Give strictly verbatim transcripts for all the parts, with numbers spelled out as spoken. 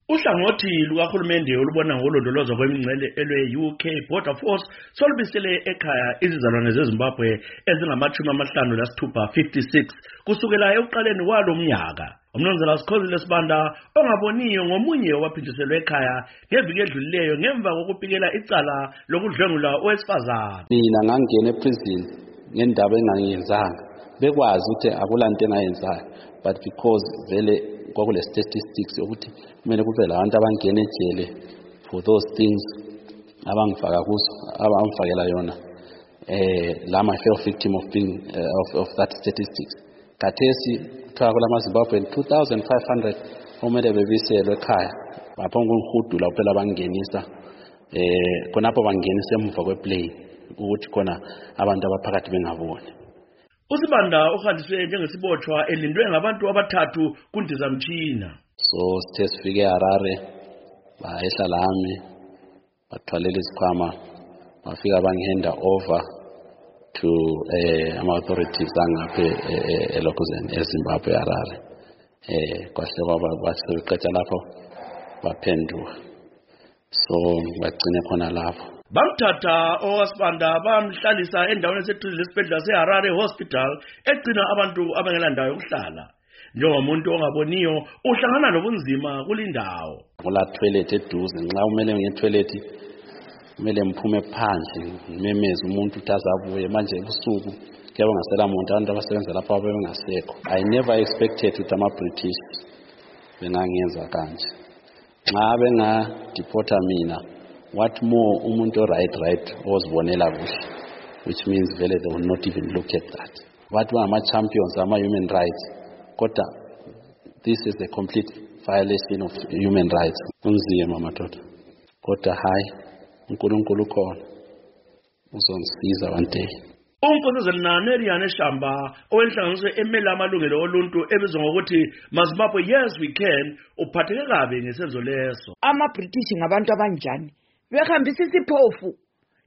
Uhlangothi lukahulumende olubona ngolondolozo kwemingcele elwe-U K Border Force solubisele ekhaya izizalwane zeZimbabwe ezingamachumi amahlanu lasithupha fifty-six kusukela ekuqaleni kwalo mnyaka. Umnumzana Sikhosile Sibanda ongaboniyo ngomunye waphindiselwe ekhaya ngeviki edlulileyo ngemva kokubikela icala lokudlwengula owesifazane. Mina ngangena eprison ngendaba engangiyenzanga bekwazi ukuthi akulanto engayenzayo, but because vele kwakule statistics ukuthi kumele kube labantu abangena ejele for those things abangifaka kuzo abamfakela yona eh lama fell victim of being uh, of, of that statistics. Kathesi kuthiwa kulama Zimbabwe two thousand five hundred omele bebiselwe ekhaya baphonga ukuhudula kuphela bangenisa eh khonapho bangenisa emva kweplane ukuthi khona abantu abaphakathi bengaboni. uSibanda uhanjiswe njengesibotshwa elindwe ngabantu abathathu kundizamtshina. So sithe sifike eHarare bayehla lami bathwalela isikhwama bafika bangihanda over to eh ama authorities angaphe eLokuzeni eZimbabwe eHarare. Eh kwahle kwaba baseqetha lapho baphenduka, so bagcine khona lapho. Bamthatha owasibanda bamhlalisa endaweni eseduze lesibhedlela seHarare Hospital egcina abantu abangelandawo yokuhlala. Njengomuntu ongaboniyo uhlangana nobunzima kulindawo. Kula toilet eduze nxa umele ngetoilet kumele mphume phandle ngimemeze umuntu utazabuye manje ebusuku kuyabe ngasela umuntu abantu abasebenza lapha abengasekho. I never expected ukuthi ama British bengangenza kanje. Nxa benga deporta mina, what more umuntu right right ozibonela kuhle, which means vele they will not even look at that. What were ama champions ama human rights, kodwa this is a complete violation of human rights. Unzima madoda, kodwa hayi uNkulunkulu khona uzongisiza one day. Unkosazana Naneriane Shamba owenhlanganiso emela amalungelo oluntu ebizwa ngokuthi Mazimbabwe Yes We Can uphatheke kabi ngesenzo leso. Ama British ngabantu abanjani? Behambisa isiphofu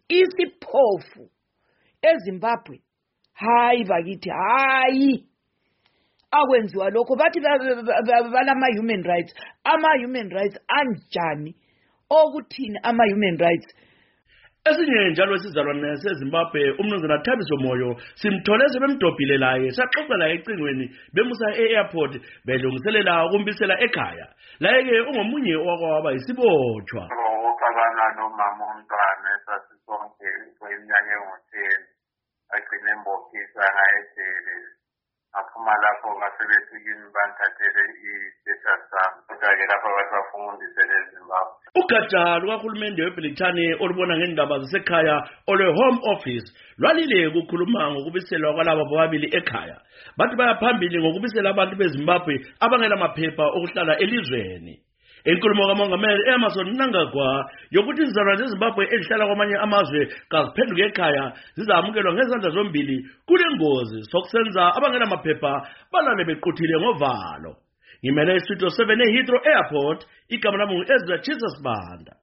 isiphofu eZimbabwe. Hayi bakithi hayi akwenziwa lokho bathi balama human rights. Ama human rights anjani okuthini ama human rights? Esinye njalo isizalwane seZimbabwe umnumzana Thabiso Moyo simthole sebemdobhile laye saxoxela ecingweni bemusa e-airport belungiselela ukumbisela ekhaya. Laye-ke ungomunye owakwaba isibotshwa. Ukabana nomama umntwana esasisonke kweminyaka engu-ten agcine embokisa ngayejele aphuma lapho ngasebefikini banthathele i-status sami kodwa-ke lapho basafundisele eZimbabwe. Ugatsha lukahulumende weBrithani olubona ngendaba zasekhaya olwe-Home Office lwalile ukukhuluma ngokubiselwa kwalabo bobabili ekhaya. Bathi bayaphambili ngokubisela abantu beZimbabwe abangela maphepha okuhlala elizweni. Inkulumo kaMongameli Emmerson Mnangagwa yokuthi izizalwane zeZimbabwe ezihlala kwamanye amazwe kaziphenduke ekhaya zizamukelwa ngezandla zombili kulengozi sokusenza abangela maphepha balale bequthile ngovalo. Ngimele iStudio seven eHeathrow Airport, igama lami ngu-Ezra Chisas Banda.